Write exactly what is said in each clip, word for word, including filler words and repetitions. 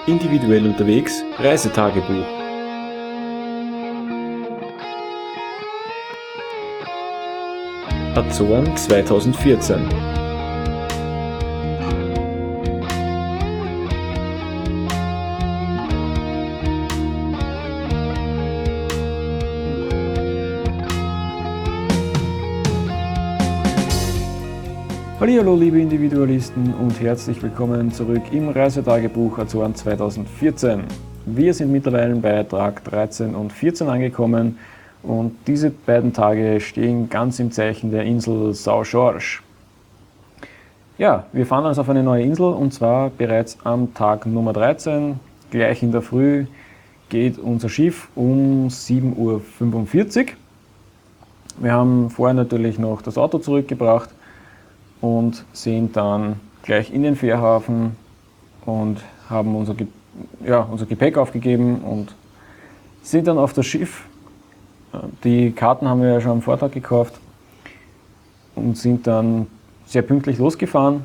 Individuell unterwegs, Reisetagebuch. Azoren zweitausendvierzehn. Hallo liebe Individualisten und herzlich willkommen zurück im Reisetagebuch Azoren zweitausendvierzehn. Wir sind mittlerweile bei Tag dreizehn und vierzehn angekommen und diese beiden Tage stehen ganz im Zeichen der Insel São Jorge. Ja, wir fahren also auf eine neue Insel und zwar bereits am Tag Nummer dreizehn, gleich in der Früh geht unser Schiff um sieben Uhr fünfundvierzig. Wir haben vorher natürlich noch das Auto zurückgebracht und sind dann gleich in den Fährhafen und haben unser, Ge ja, unser Gepäck aufgegeben und sind dann auf das Schiff. Die Karten haben wir ja schon am Vortag gekauft und sind dann sehr pünktlich losgefahren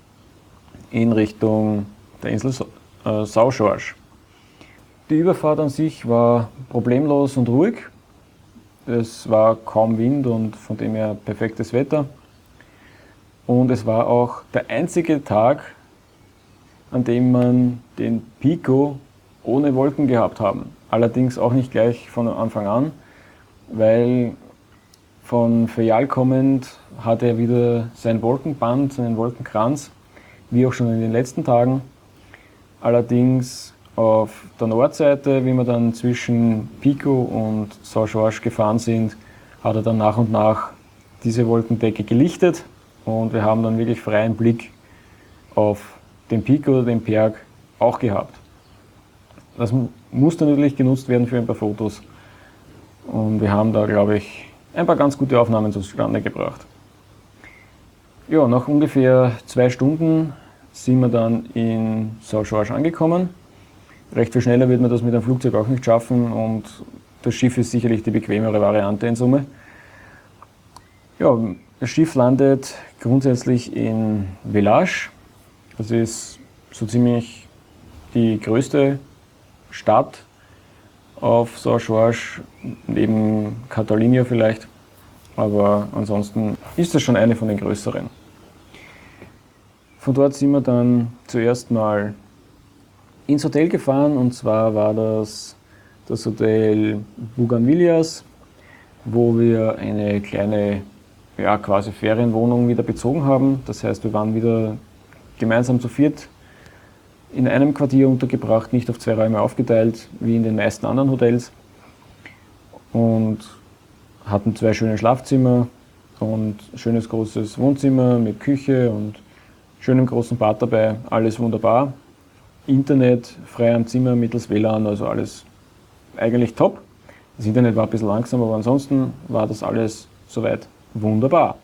in Richtung der Insel äh, São Jorge. Die Überfahrt an sich war problemlos und ruhig. Es war kaum Wind und von dem her perfektes Wetter. Und es war auch der einzige Tag, an dem man den Pico ohne Wolken gehabt haben. Allerdings auch nicht gleich von Anfang an, weil von Fayal kommend hatte er wieder sein Wolkenband, seinen Wolkenkranz, wie auch schon in den letzten Tagen. Allerdings auf der Nordseite, wie wir dann zwischen Pico und São Jorge gefahren sind, hat er dann nach und nach diese Wolkendecke gelichtet. Und wir haben dann wirklich freien Blick auf den Pico, den Berg, auch gehabt. Das musste natürlich genutzt werden für ein paar Fotos. Und wir haben da, glaube ich, ein paar ganz gute Aufnahmen zustande gebracht. Ja, nach ungefähr zwei Stunden sind wir dann in São Jorge angekommen. Recht viel schneller wird man das mit einem Flugzeug auch nicht schaffen und das Schiff ist sicherlich die bequemere Variante in Summe. Ja, das Schiff landet grundsätzlich in Village. Das ist so ziemlich die größte Stadt auf São Jorge, neben Catalinha vielleicht. Aber ansonsten ist das schon eine von den größeren. Von dort sind wir dann zuerst mal ins Hotel gefahren und zwar war das das Hotel Buganvillas, wo wir eine kleine ja, quasi Ferienwohnung wieder bezogen haben. Das heißt, wir waren wieder gemeinsam zu viert in einem Quartier untergebracht, nicht auf zwei Räume aufgeteilt, wie in den meisten anderen Hotels. Und hatten zwei schöne Schlafzimmer und ein schönes großes Wohnzimmer mit Küche und schönem großen Bad dabei. Alles wunderbar. Internet frei am Zimmer mittels W L A N, also alles eigentlich top. Das Internet war ein bisschen langsam, aber ansonsten war das alles soweit wunderbar.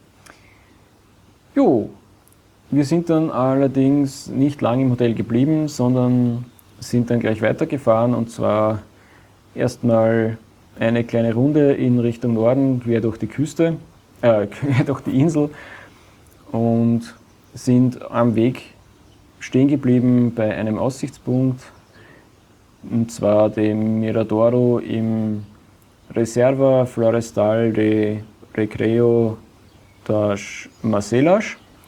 Jo, wir sind dann allerdings nicht lange im Hotel geblieben, sondern sind dann gleich weitergefahren und zwar erstmal eine kleine Runde in Richtung Norden, quer durch die Küste, äh, quer durch die Insel und sind am Weg stehen geblieben bei einem Aussichtspunkt und zwar dem Miradoro im Reserva Florestal de Recreo das Marcelas,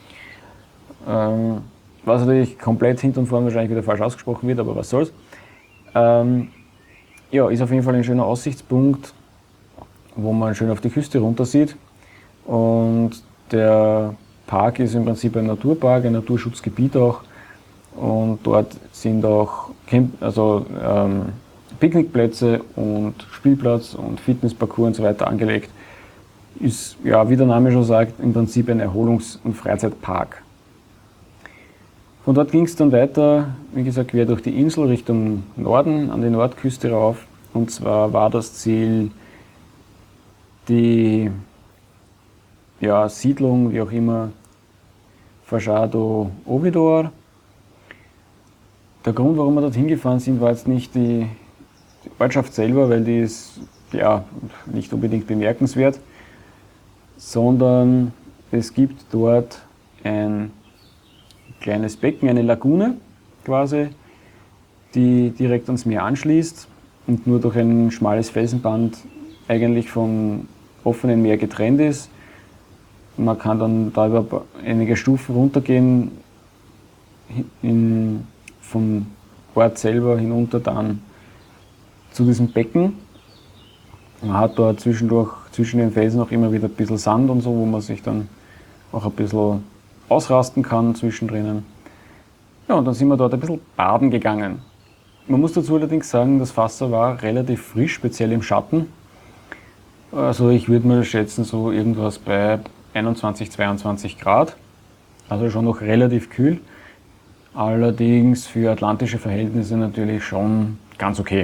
ähm, was natürlich komplett hinten und vorne wahrscheinlich wieder falsch ausgesprochen wird, aber was soll's. Ähm, ja, ist auf jeden Fall ein schöner Aussichtspunkt, wo man schön auf die Küste runter sieht. Und der Park ist im Prinzip ein Naturpark, ein Naturschutzgebiet auch. Und dort sind auch Camp also, ähm, Picknickplätze und Spielplatz und Fitnessparcours und so weiter angelegt. Ist, ja, wie der Name schon sagt, im Prinzip ein Erholungs- und Freizeitpark. Von dort ging es dann weiter, wie gesagt, quer durch die Insel Richtung Norden, an die Nordküste rauf. Und zwar war das Ziel die ja, Siedlung, wie auch immer, Fachado Ovidor. Der Grund, warum wir dorthin gefahren sind, war jetzt nicht die, die Ortschaft selber, weil die ist ja, nicht unbedingt bemerkenswert, sondern es gibt dort ein kleines Becken, eine Lagune quasi, die direkt ans Meer anschließt und nur durch ein schmales Felsenband eigentlich vom offenen Meer getrennt ist. Man kann dann da über einige Stufen runtergehen, in, vom Ort selber hinunter dann zu diesem Becken. Man hat da zwischendurch zwischen den Felsen auch immer wieder ein bisschen Sand und so, wo man sich dann auch ein bisschen ausrasten kann zwischendrin. Ja, und dann sind wir dort ein bisschen baden gegangen. Man muss dazu allerdings sagen, das Wasser war relativ frisch, speziell im Schatten. Also ich würde mal schätzen, so irgendwas bei einundzwanzig, zweiundzwanzig Grad. Also schon noch relativ kühl. Allerdings für atlantische Verhältnisse natürlich schon ganz okay.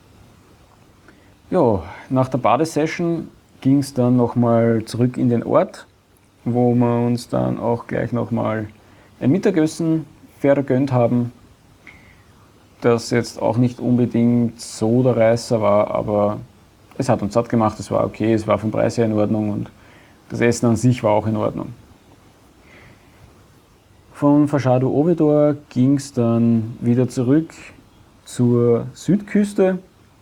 Ja, nach der Badesession ging es dann nochmal zurück in den Ort, wo wir uns dann auch gleich nochmal ein Mittagessen vergönnt haben, das jetzt auch nicht unbedingt so der Reißer war, aber es hat uns satt gemacht, es war okay, es war vom Preis her in Ordnung und das Essen an sich war auch in Ordnung. Von Fachado Ovedor ging es dann wieder zurück zur Südküste,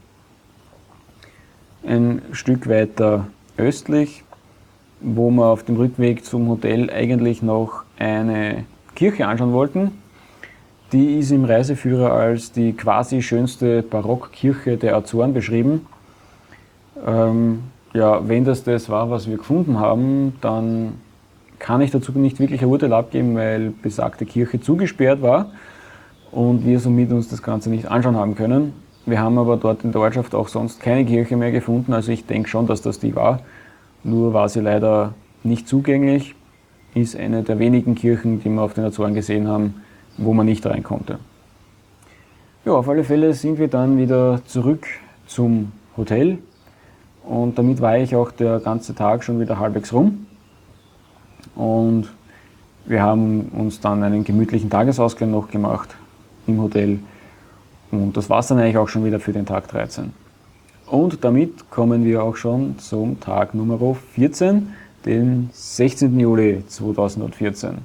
ein Stück weiter östlich, wo wir auf dem Rückweg zum Hotel eigentlich noch eine Kirche anschauen wollten. Die ist im Reiseführer als die quasi schönste Barockkirche der Azoren beschrieben. Ähm, ja, wenn das das war, was wir gefunden haben, dann kann ich dazu nicht wirklich ein Urteil abgeben, weil besagte Kirche zugesperrt war und wir somit uns das Ganze nicht anschauen haben können. Wir haben aber dort in der Ortschaft auch sonst keine Kirche mehr gefunden, also ich denke schon, dass das die war. Nur war sie leider nicht zugänglich, ist eine der wenigen Kirchen, die wir auf den Azoren gesehen haben, wo man nicht rein konnte. Ja, auf alle Fälle sind wir dann wieder zurück zum Hotel und damit war ich auch der ganze Tag schon wieder halbwegs rum. Und wir haben uns dann einen gemütlichen Tagesausgleich noch gemacht im Hotel und das war es dann eigentlich auch schon wieder für den Tag dreizehn. Und damit kommen wir auch schon zum Tag Nummer vierzehn, den sechzehnten Juli zweitausendvierzehn.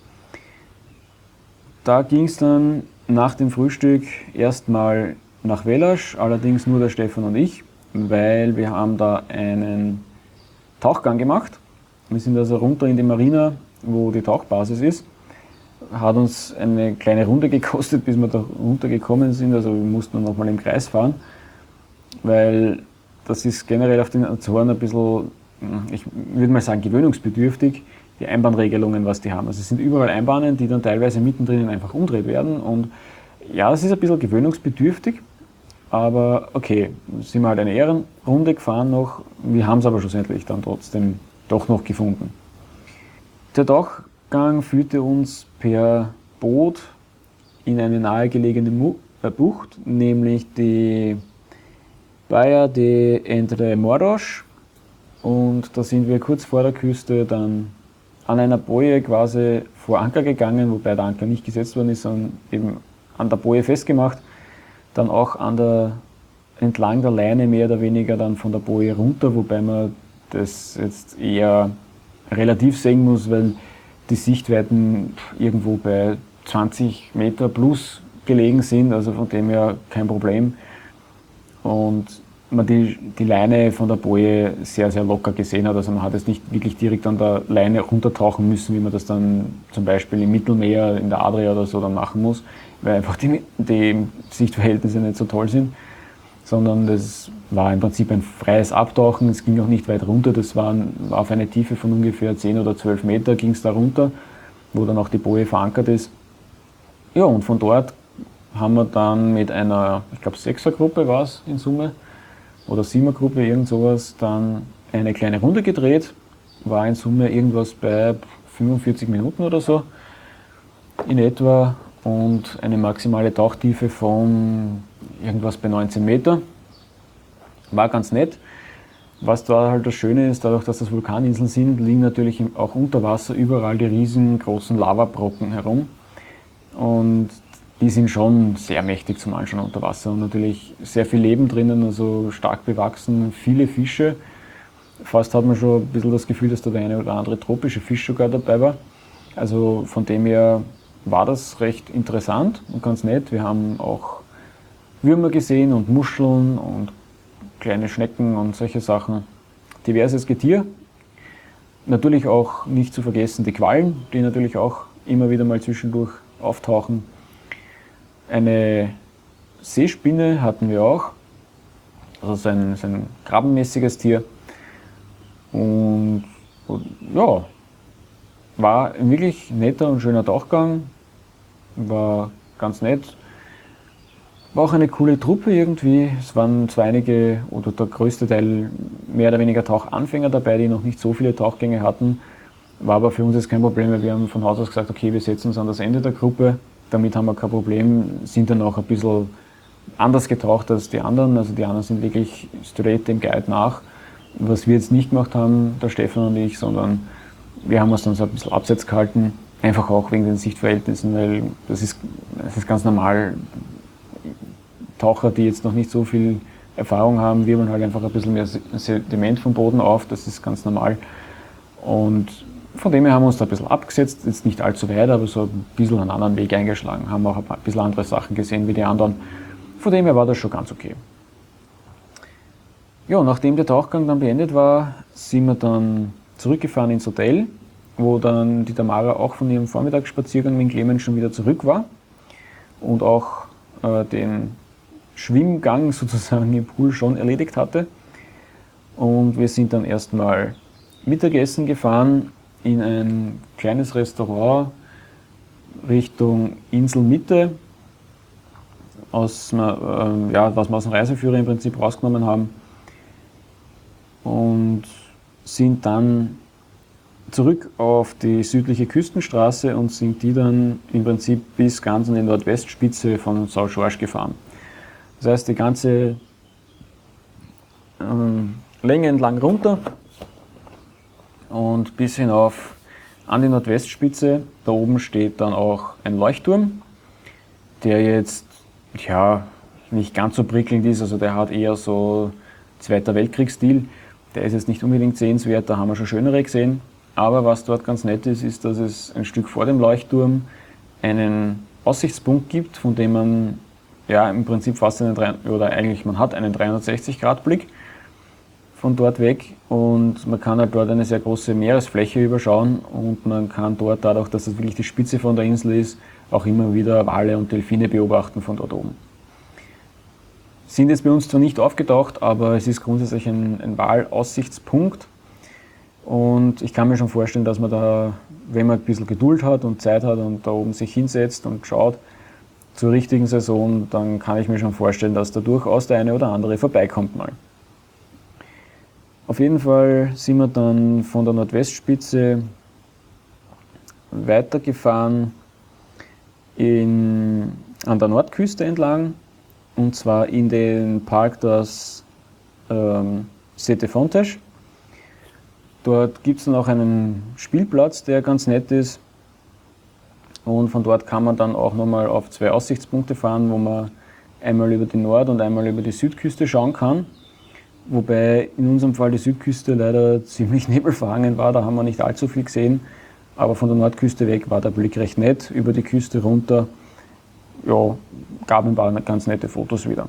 Da ging es dann nach dem Frühstück erstmal nach Vellasch, allerdings nur der Stefan und ich, weil wir haben da einen Tauchgang gemacht. Wir sind also runter in die Marina, wo die Tauchbasis ist. Hat uns eine kleine Runde gekostet, bis wir da runtergekommen sind, also wir mussten nochmal im Kreis fahren, weil das ist generell auf den Azoren ein bisschen, ich würde mal sagen, gewöhnungsbedürftig, die Einbahnregelungen, was die haben. Also es sind überall Einbahnen, die dann teilweise mittendrin einfach umdreht werden und ja, es ist ein bisschen gewöhnungsbedürftig, aber okay, sind wir halt eine Ehrenrunde gefahren noch, wir haben es aber schlussendlich dann trotzdem doch noch gefunden. Der Tauchgang führte uns per Boot in eine nahegelegene Bucht, nämlich die Baía de Entre Moros, und da sind wir kurz vor der Küste dann an einer Boje quasi vor Anker gegangen, wobei der Anker nicht gesetzt worden ist, sondern eben an der Boje festgemacht, dann auch an der, entlang der Leine mehr oder weniger dann von der Boje runter, wobei man das jetzt eher relativ sehen muss, weil die Sichtweiten irgendwo bei zwanzig Meter plus gelegen sind, also von dem her kein Problem. Und man die, die Leine von der Boje sehr, sehr locker gesehen hat. Also man hat es nicht wirklich direkt an der Leine runtertauchen müssen, wie man das dann zum Beispiel im Mittelmeer, in der Adria oder so dann machen muss, weil einfach die, die Sichtverhältnisse nicht so toll sind. Sondern das war im Prinzip ein freies Abtauchen, es ging auch nicht weit runter, das war auf eine Tiefe von ungefähr zehn oder zwölf Meter ging es da runter, wo dann auch die Boje verankert ist. Ja, und von dort haben wir dann mit einer, ich glaube Sechsergruppe war es in Summe, oder Siebenergruppe, irgend sowas, dann eine kleine Runde gedreht, war in Summe irgendwas bei fünfundvierzig Minuten oder so in etwa und eine maximale Tauchtiefe von irgendwas bei neunzehn Meter. War ganz nett. Was da halt das Schöne ist, dadurch, dass das Vulkaninseln sind, liegen natürlich auch unter Wasser überall die riesengroßen Lavabrocken herum. Und die sind schon sehr mächtig zum Anschauen unter Wasser und natürlich sehr viel Leben drinnen, also stark bewachsen, viele Fische. Fast hat man schon ein bisschen das Gefühl, dass da der eine oder andere tropische Fisch sogar dabei war. Also von dem her war das recht interessant und ganz nett. Wir haben auch Würmer gesehen und Muscheln und kleine Schnecken und solche Sachen. Diverses Getier. Natürlich auch nicht zu vergessen die Quallen, die natürlich auch immer wieder mal zwischendurch auftauchen. Eine Seespinne hatten wir auch, also so ein, so ein krabbenmäßiges Tier. Und, und ja, war ein wirklich netter und schöner Tauchgang, war ganz nett. War auch eine coole Truppe irgendwie. Es waren zwar einige oder der größte Teil mehr oder weniger Tauchanfänger dabei, die noch nicht so viele Tauchgänge hatten. War aber für uns jetzt kein Problem, weil wir haben von Haus aus gesagt, okay, wir setzen uns an das Ende der Gruppe. Damit haben wir kein Problem, sind dann auch ein bisschen anders getaucht als die anderen. Also die anderen sind wirklich straight dem Guide nach. Was wir jetzt nicht gemacht haben, der Stefan und ich, sondern wir haben uns dann so ein bisschen abseits gehalten. Einfach auch wegen den Sichtverhältnissen, weil das ist, das ist ganz normal. Taucher, die jetzt noch nicht so viel Erfahrung haben, wirbeln halt einfach ein bisschen mehr Sediment vom Boden auf, das ist ganz normal. Und von dem her haben wir uns da ein bisschen abgesetzt, jetzt nicht allzu weit, aber so ein bisschen einen anderen Weg eingeschlagen, haben auch ein bisschen andere Sachen gesehen wie die anderen. Von dem her war das schon ganz okay. Ja, nachdem der Tauchgang dann beendet war, sind wir dann zurückgefahren ins Hotel, wo dann die Tamara auch von ihrem Vormittagsspaziergang mit Clemens schon wieder zurück war und auch äh, den Schwimmgang sozusagen im Pool schon erledigt hatte. Und wir sind dann erstmal Mittagessen gefahren in ein kleines Restaurant Richtung Inselmitte, aus, äh, ja, was wir aus dem Reiseführer im Prinzip rausgenommen haben. Und sind dann zurück auf die südliche Küstenstraße und sind die dann im Prinzip bis ganz an die Nordwestspitze von São Jorge gefahren. Das heißt, die ganze ähm, Länge entlang runter und bis hinauf an die Nordwestspitze. Da oben steht dann auch ein Leuchtturm, der jetzt ja, nicht ganz so prickelnd ist, also der hat eher so Zweiter Weltkriegsstil. Der ist jetzt nicht unbedingt sehenswert, da haben wir schon schönere gesehen. Aber was dort ganz nett ist, ist, dass es ein Stück vor dem Leuchtturm einen Aussichtspunkt gibt, von dem man ja im Prinzip fast einen, oder eigentlich man hat einen dreihundertsechzig Grad Blick von dort weg und man kann halt dort eine sehr große Meeresfläche überschauen und man kann dort, dadurch, dass es wirklich die Spitze von der Insel ist, auch immer wieder Wale und Delfine beobachten von dort oben. Sind jetzt bei uns zwar nicht aufgetaucht, aber es ist grundsätzlich ein, ein Walaussichtspunkt und ich kann mir schon vorstellen, dass man da, wenn man ein bisschen Geduld hat und Zeit hat und da oben sich hinsetzt und schaut, zur richtigen Saison, dann kann ich mir schon vorstellen, dass da durchaus der eine oder andere vorbeikommt mal. Auf jeden Fall sind wir dann von der Nordwestspitze weitergefahren in, an der Nordküste entlang und zwar in den Park das ähm, Sete Fontes. Dort gibt es dann auch einen Spielplatz, der ganz nett ist. Und von dort kann man dann auch nochmal auf zwei Aussichtspunkte fahren, wo man einmal über die Nord- und einmal über die Südküste schauen kann. Wobei in unserem Fall die Südküste leider ziemlich nebelverhangen war, da haben wir nicht allzu viel gesehen. Aber von der Nordküste weg war der Blick recht nett, über die Küste runter. Ja, gab ein paar ganz nette Fotos wieder.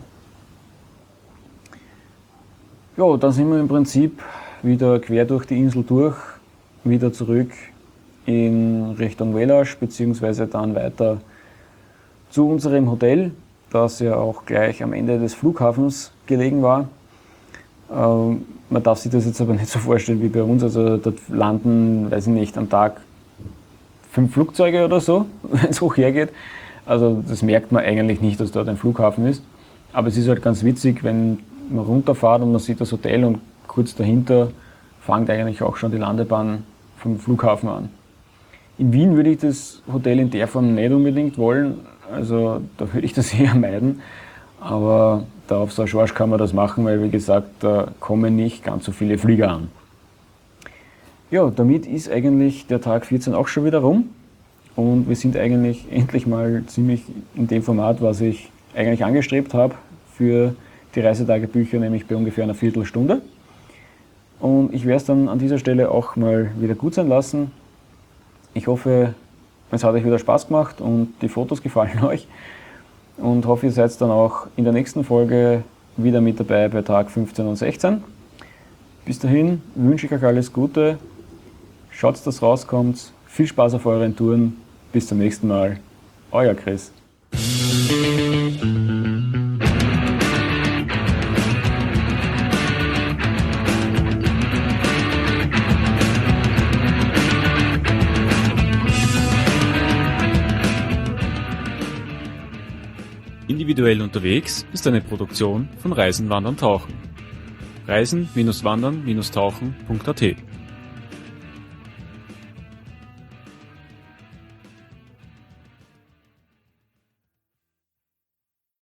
Ja, dann sind wir im Prinzip wieder quer durch die Insel durch, wieder zurück in Richtung Velas, beziehungsweise dann weiter zu unserem Hotel, das ja auch gleich am Ende des Flughafens gelegen war. Ähm, man darf sich das jetzt aber nicht so vorstellen wie bei uns, also dort landen, weiß ich nicht, am Tag fünf Flugzeuge oder so, wenn es hoch hergeht. Also das merkt man eigentlich nicht, dass dort ein Flughafen ist. Aber es ist halt ganz witzig, wenn man runterfährt und man sieht das Hotel und kurz dahinter fängt eigentlich auch schon die Landebahn vom Flughafen an. In Wien würde ich das Hotel in der Form nicht unbedingt wollen, also da würde ich das eher meiden. Aber da auf São Jorge kann man das machen, weil wie gesagt, da kommen nicht ganz so viele Flieger an. Ja, damit ist eigentlich der Tag vierzehn auch schon wieder rum und wir sind eigentlich endlich mal ziemlich in dem Format, was ich eigentlich angestrebt habe für die Reisetagebücher, nämlich bei ungefähr einer Viertelstunde. Und ich werde es dann an dieser Stelle auch mal wieder gut sein lassen. Ich hoffe, es hat euch wieder Spaß gemacht und die Fotos gefallen euch. und hoffe, ihr seid dann auch in der nächsten Folge wieder mit dabei bei Tag fünfzehn und sechzehn. Bis dahin wünsche ich euch alles Gute, schaut, dass rauskommt, viel Spaß auf euren Touren, bis zum nächsten Mal, euer Chris. Individuell unterwegs ist eine Produktion von Reisen, Wandern, Tauchen. Reisen Wandern Tauchen punkt a t